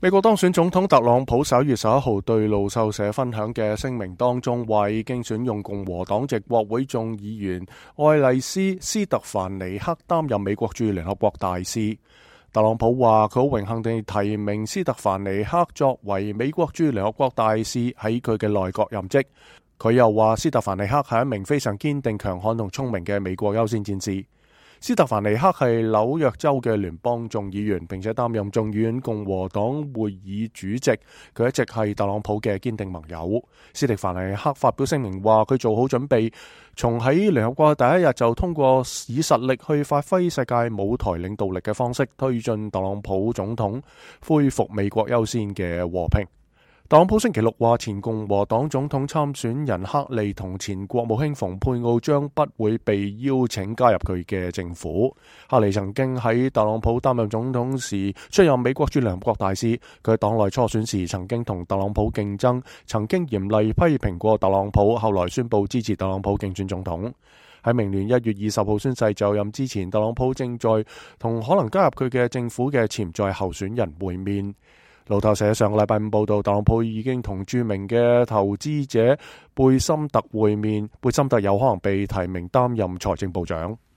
美國當選總統特朗普11月11號對路透社分享嘅聲明當中，話已經選用共和黨籍國會眾議員愛麗絲·斯特凡尼克擔任美國駐聯合國大使。特朗普話佢好榮幸地提名斯特凡尼克作為美國駐聯合國大使喺佢嘅內閣任職。佢又話斯特凡尼克係一名非常堅定、強悍同聰明嘅美國優先戰士。斯特凡尼克係紐約州嘅聯邦眾議員，並且擔任眾議院共和黨會議主席。佢一直係特朗普嘅堅定盟友。斯特凡尼克發表聲明話，佢做好準備，從喺聯合國第一日就通過以實力去發揮世界舞台領導力嘅方式，推進特朗普總統恢復美國優先嘅和平。特朗普星期六話，前共和黨總統參選人克利同前國務卿蓬佩奧將不會被邀請加入佢嘅政府。克利曾經喺特朗普擔任總統時出任美國駐聯合國大使，佢喺黨內初選時曾經同特朗普競爭，曾經嚴厲批評過特朗普，後來宣布支持特朗普競選總統。喺明年1月20號宣誓就任之前，特朗普正在同可能加入佢嘅政府嘅潛在候選人會面。路透社上個禮拜五報道，特朗普已經同著名嘅投資者貝森特會面，貝森特有可能被提名擔任財政部長。